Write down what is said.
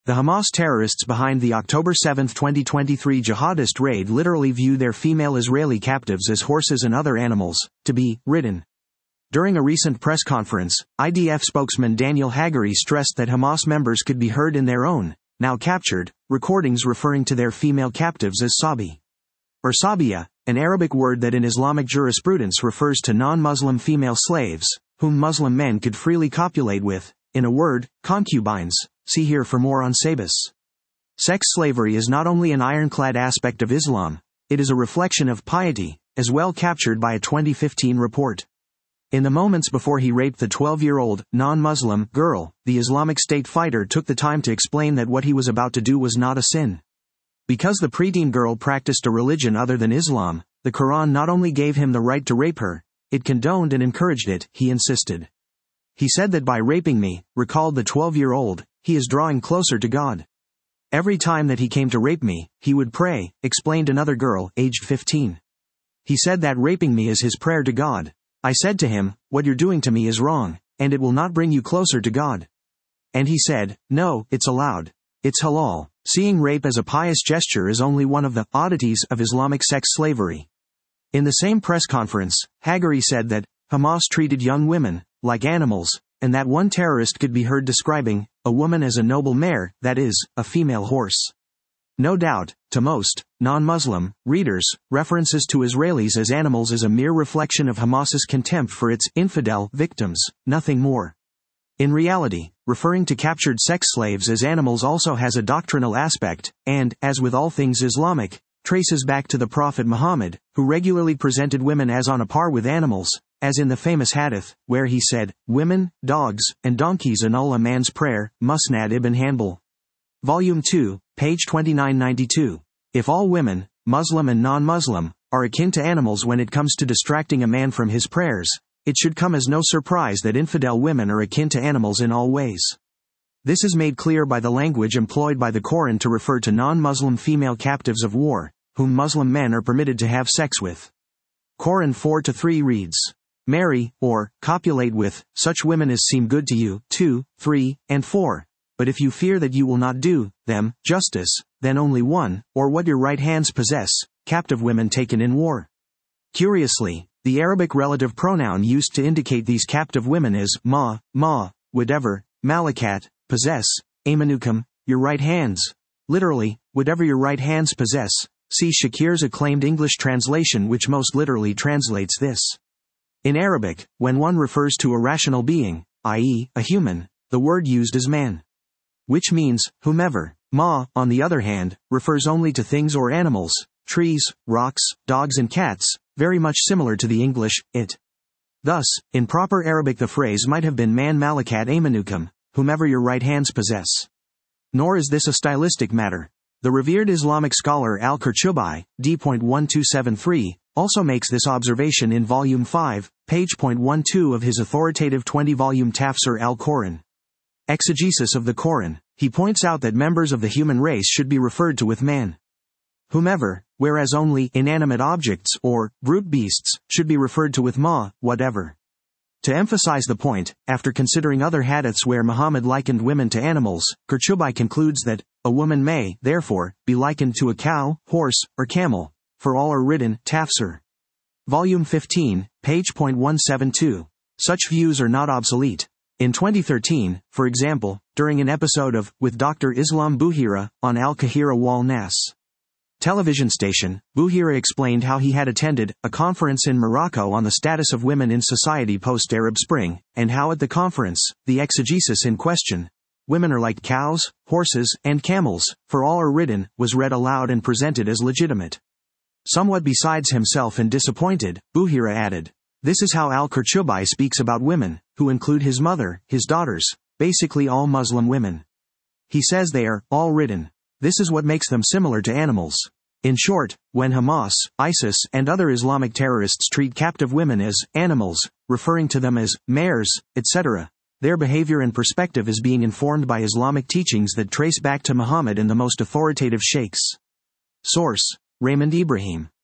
The Hamas terrorists behind the October 7, 2023 jihadist raid literally view their female Israeli captives as horses and other animals, to be ridden. During a recent press conference, IDF spokesman Daniel Hagari stressed that Hamas members could be heard in their own, now captured, recordings referring to their female captives as sabi. Or sabiya, an Arabic word that in Islamic jurisprudence refers to non-Muslim female slaves, whom Muslim men could freely copulate with, in a word, concubines. See here for more on sabis. Sex slavery is not only an ironclad aspect of Islam, it is a reflection of piety, as well captured by a 2015 report. In the moments before he raped the 12-year-old, non-Muslim girl, the Islamic State fighter took the time to explain that what he was about to do was not a sin. Because the preteen girl practiced a religion other than Islam, the Quran not only gave him the right to rape her, it condoned and encouraged it, he insisted. He said that by raping me, recalled the 12-year-old, he is drawing closer to God. Every time that he came to rape me, he would pray, explained another girl, aged 15. He said that raping me is his prayer to God. I said to him, what you're doing to me is wrong, and it will not bring you closer to God. And he said, no, it's allowed. It's halal. Seeing rape as a pious gesture is only one of the oddities of Islamic sex slavery. In the same press conference, Hagari said that Hamas treated young women like animals, and that one terrorist could be heard describing a woman as a noble mare, that is, a female horse. No doubt, to most non-Muslim readers, references to Israelis as animals is a mere reflection of Hamas's contempt for its infidel victims, nothing more. In reality, referring to captured sex slaves as animals also has a doctrinal aspect, and, as with all things Islamic, traces back to the Prophet Muhammad, who regularly presented women as on a par with animals, as in the famous hadith, where he said, women, dogs, and donkeys annul a man's prayer, Musnad ibn Hanbal. Volume 2, page 2992. If all women, Muslim and non-Muslim, are akin to animals when it comes to distracting a man from his prayers, it should come as no surprise that infidel women are akin to animals in all ways. This is made clear by the language employed by the Quran to refer to non-Muslim female captives of war, whom Muslim men are permitted to have sex with. Quran 4-3 reads, marry, or, copulate with, such women as seem good to you, 2, 3, and 4. But if you fear that you will not do them justice, then only one, or what your right hands possess, captive women taken in war. Curiously, the Arabic relative pronoun used to indicate these captive women is ma, whatever, malakat, possess, amanukum, your right hands. Literally, whatever your right hands possess. See Shakir's acclaimed English translation, which most literally translates this. In Arabic, when one refers to a rational being, i.e., a human, the word used is man. Which means, whomever. Ma, on the other hand, refers only to things or animals, trees, rocks, dogs and cats, very much similar to the English, it. Thus, in proper Arabic the phrase might have been man malakat amanukum, whomever your right hands possess. Nor is this a stylistic matter. The revered Islamic scholar Al-Qurtubi, d.1273, also makes this observation in Volume 5, page .12 of his authoritative 20-volume Tafsir al-Quran. Exegesis of the Quran, he points out that members of the human race should be referred to with man. Whomever, whereas only inanimate objects, or brute beasts, should be referred to with ma, whatever. To emphasize the point, after considering other hadiths where Muhammad likened women to animals, Qurtubi concludes that a woman may, therefore, be likened to a cow, horse, or camel, for all are ridden, Tafsir. Volume 15, page .172. Such views are not obsolete. In 2013, for example, during an episode of With Dr. Islam Buhira, on Al-Qahira Wal Nas television station, Buhira explained how he had attended a conference in Morocco on the status of women in society post-Arab Spring, and how at the conference, the exegesis in question, women are like cows, horses, and camels, for all are ridden, was read aloud and presented as legitimate. Somewhat besides himself and disappointed, Buhira added, this is how Al-Qurtubi speaks about women, who include his mother, his daughters, basically all Muslim women. He says they are all ridden. This is what makes them similar to animals. In short, when Hamas, ISIS, and other Islamic terrorists treat captive women as animals, referring to them as mares, etc., their behavior and perspective is being informed by Islamic teachings that trace back to Muhammad and the most authoritative sheikhs. Source: Raymond Ibrahim.